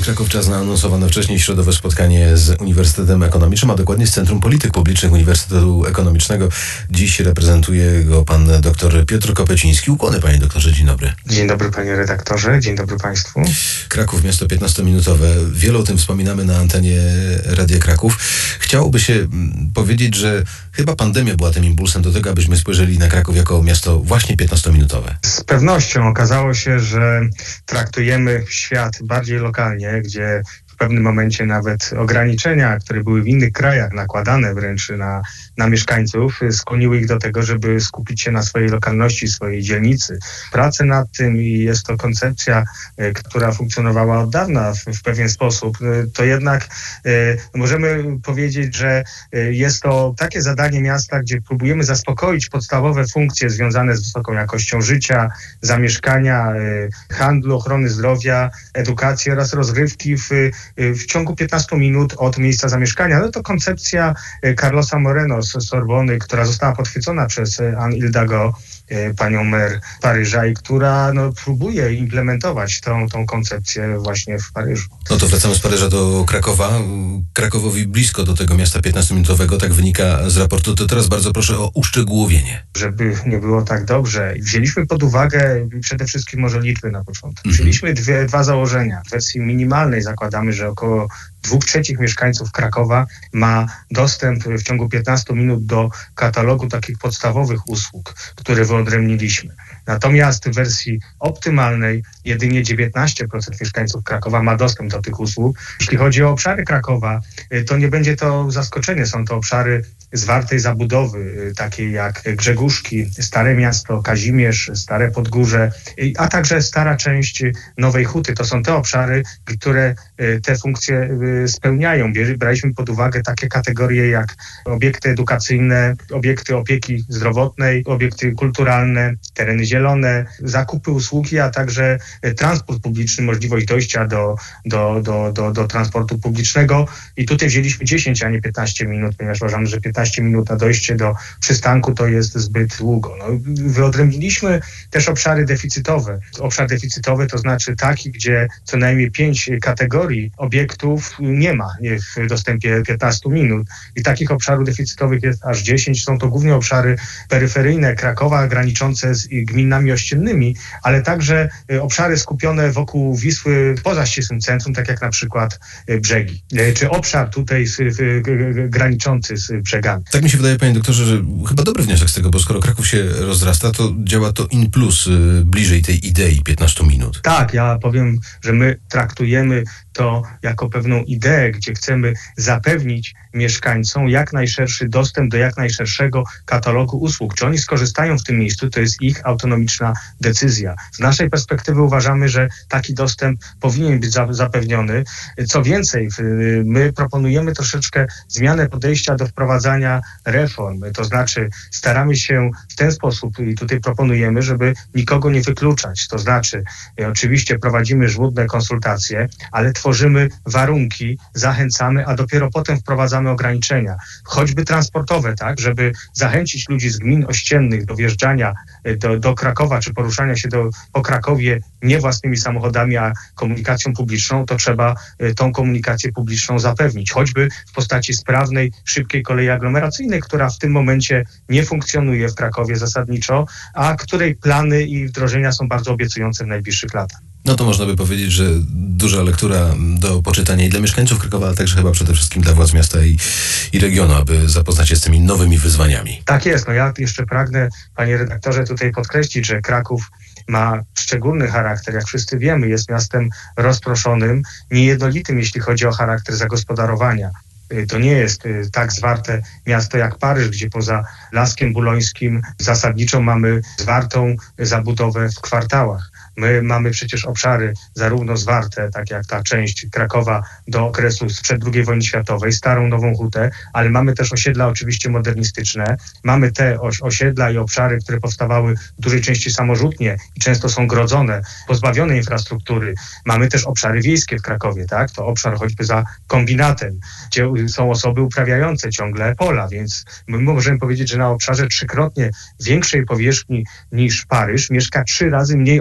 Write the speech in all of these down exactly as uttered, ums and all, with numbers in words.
Radia Kraków czas na anonsowane wcześniej środowe spotkanie z Uniwersytetem Ekonomicznym, a dokładnie z Centrum Polityk Publicznych Uniwersytetu Ekonomicznego. Dziś reprezentuje go pan dr Piotr Kopeciński. Ukłony, panie doktorze, dzień dobry. Dzień dobry, panie redaktorze, dzień dobry państwu. Kraków, miasto piętnastominutowe. Wiele o tym wspominamy na antenie Radia Kraków. Chciałoby się powiedzieć, że chyba pandemia była tym impulsem do tego, abyśmy spojrzeli na Kraków jako miasto właśnie piętnastominutowe. Z pewnością okazało się, że traktujemy świat bardziej lokalnie, gdzie w pewnym momencie nawet ograniczenia, które były w innych krajach nakładane wręcz na, na mieszkańców, skłoniły ich do tego, żeby skupić się na swojej lokalności, swojej dzielnicy. Pracę nad tym i jest to koncepcja, która funkcjonowała od dawna w, w pewien sposób, to jednak e, możemy powiedzieć, że jest to takie zadanie miasta, gdzie próbujemy zaspokoić podstawowe funkcje związane z wysoką jakością życia, zamieszkania, e, handlu, ochrony zdrowia, edukacji oraz rozrywki w w ciągu piętnastu minut od miejsca zamieszkania. No to koncepcja Carlosa Moreno z Sorbony, która została podchwycona przez Anne Hidalgo, panią mer Paryża, i która no, próbuje implementować tą, tą koncepcję właśnie w Paryżu. No to wracamy z Paryża do Krakowa. Krakowowi blisko do tego miasta piętnastominutowego, tak wynika z raportu. To teraz bardzo proszę o uszczegółowienie. Żeby nie było tak dobrze. Wzięliśmy pod uwagę przede wszystkim może liczby na początku. Mhm. Wzięliśmy dwie, dwa założenia. W wersji minimalnej zakładamy, że około dwóch trzecich mieszkańców Krakowa ma dostęp w ciągu piętnastu minut do katalogu takich podstawowych usług, które wyodrębniliśmy. Natomiast w wersji optymalnej jedynie dziewiętnaście procent mieszkańców Krakowa ma dostęp do tych usług. Jeśli chodzi o obszary Krakowa, to nie będzie to zaskoczenie. Są to obszary zwartej zabudowy, takie jak Grzegórzki, Stare Miasto, Kazimierz, Stare Podgórze, a także stara część Nowej Huty. To są te obszary, które te funkcje spełniają. Braliśmy pod uwagę takie kategorie jak obiekty edukacyjne, obiekty opieki zdrowotnej, obiekty kulturalne, tereny zielone, zakupy, usługi, a także transport publiczny, możliwość dojścia do, do, do, do, do transportu publicznego. I tutaj wzięliśmy dziesięć, a nie piętnaście minut, ponieważ uważamy, że piętnaście minut na dojście do przystanku to jest zbyt długo. No, wyodrębniliśmy też obszary deficytowe. Obszar deficytowy to znaczy taki, gdzie co najmniej pięć kategorii obiektów nie ma nie w dostępie piętnastu minut. I takich obszarów deficytowych jest aż dziesięć. Są to głównie obszary peryferyjne Krakowa, graniczące z gminami ościennymi, ale także obszary skupione wokół Wisły poza ścisłym centrum, tak jak na przykład Brzegi. Czy obszar tutaj z, w, graniczący z brzegami. Tak mi się wydaje, panie doktorze, że chyba dobry wniosek z tego, bo skoro Kraków się rozrasta, to działa to in plus, bliżej tej idei piętnastu minut. Tak, ja powiem, że my traktujemy to jako pewną ideę, gdzie chcemy zapewnić mieszkańcom jak najszerszy dostęp do jak najszerszego katalogu usług. Czy oni skorzystają w tym miejscu, to jest ich autonomiczna decyzja. Z naszej perspektywy uważamy, że taki dostęp powinien być zapewniony. Co więcej, my proponujemy troszeczkę zmianę podejścia do wprowadzania reform. To znaczy staramy się w ten sposób i tutaj proponujemy, żeby nikogo nie wykluczać. To znaczy oczywiście prowadzimy żmudne konsultacje, ale tworzymy warunki, zachęcamy, a dopiero potem wprowadzamy ograniczenia, choćby transportowe, tak, żeby zachęcić ludzi z gmin ościennych do wjeżdżania do, do Krakowa, czy poruszania się do, po Krakowie nie własnymi samochodami, a komunikacją publiczną, to trzeba tą komunikację publiczną zapewnić, choćby w postaci sprawnej, szybkiej kolei aglomeracyjnej, która w tym momencie nie funkcjonuje w Krakowie zasadniczo, a której plany i wdrożenia są bardzo obiecujące w najbliższych latach. No to można by powiedzieć, że duża lektura do poczytania i dla mieszkańców Krakowa, ale także chyba przede wszystkim dla władz miasta i, i regionu, aby zapoznać się z tymi nowymi wyzwaniami. Tak jest. No ja jeszcze pragnę, panie redaktorze, tutaj podkreślić, że Kraków ma szczególny charakter, jak wszyscy wiemy, jest miastem rozproszonym, niejednolitym, jeśli chodzi o charakter zagospodarowania. To nie jest tak zwarte miasto jak Paryż, gdzie poza Laskiem Bulońskim zasadniczo mamy zwartą zabudowę w kwartałach. My mamy przecież obszary zarówno zwarte, tak jak ta część Krakowa do okresu sprzed drugiej wojny światowej, Starą Nową Hutę, ale mamy też osiedla oczywiście modernistyczne. Mamy te oś- osiedla i obszary, które powstawały w dużej części samorzutnie i często są grodzone, pozbawione infrastruktury. Mamy też obszary wiejskie w Krakowie, tak? To obszar choćby za kombinatem, gdzie są osoby uprawiające ciągle pola, więc my możemy powiedzieć, że na obszarze trzykrotnie większej powierzchni niż Paryż mieszka trzy razy mniej osób niż w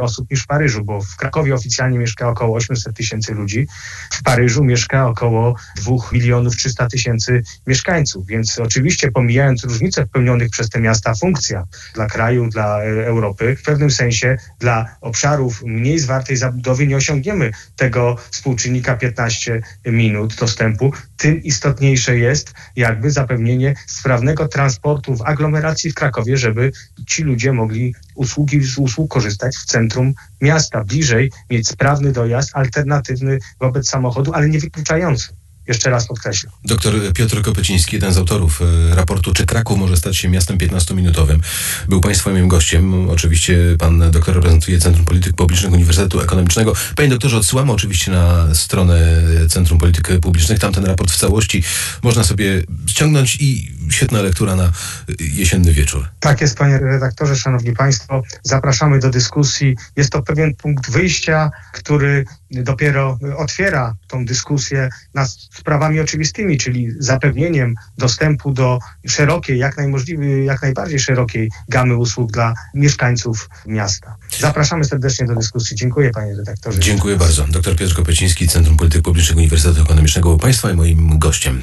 Paryżu, bo w Krakowie oficjalnie mieszka około osiemset tysięcy ludzi, w Paryżu mieszka około dwóch milionów trzysta tysięcy mieszkańców, więc oczywiście pomijając różnice pełnionych przez te miasta funkcja dla kraju, dla Europy, w pewnym sensie dla obszarów mniej zwartej zabudowy nie osiągniemy tego współczynnika piętnaście minut dostępu. Tym istotniejsze jest jakby zapewnienie sprawnego transportu w aglomeracji w Krakowie, żeby ci ludzie mogli usługi z usług korzystać w centrum miasta, bliżej, mieć sprawny dojazd, alternatywny wobec samochodu, ale nie wykluczający. Jeszcze raz podkreślam. Doktor Piotr Kopyciński, jeden z autorów raportu Czy Kraków może stać się miastem piętnastominutowym, był Państwa moim gościem. Oczywiście pan doktor reprezentuje Centrum Polityk Publicznych Uniwersytetu Ekonomicznego. Panie doktorze, odsyłamy oczywiście na stronę Centrum Polityk Publicznych. Tam ten raport w całości można sobie ściągnąć i świetna lektura na jesienny wieczór. Tak jest, panie redaktorze, szanowni państwo. Zapraszamy do dyskusji. Jest to pewien punkt wyjścia, który dopiero otwiera tą dyskusję nad sprawami oczywistymi, czyli zapewnieniem dostępu do szerokiej, jak najmożliwej, jak najbardziej szerokiej gamy usług dla mieszkańców miasta. Zapraszamy serdecznie do dyskusji. Dziękuję, panie redaktorze. Dziękuję bardzo. Doktor Piotr Kopyciński, Centrum Polityk Publicznych Uniwersytetu Ekonomicznego, był Państwa i moim gościem.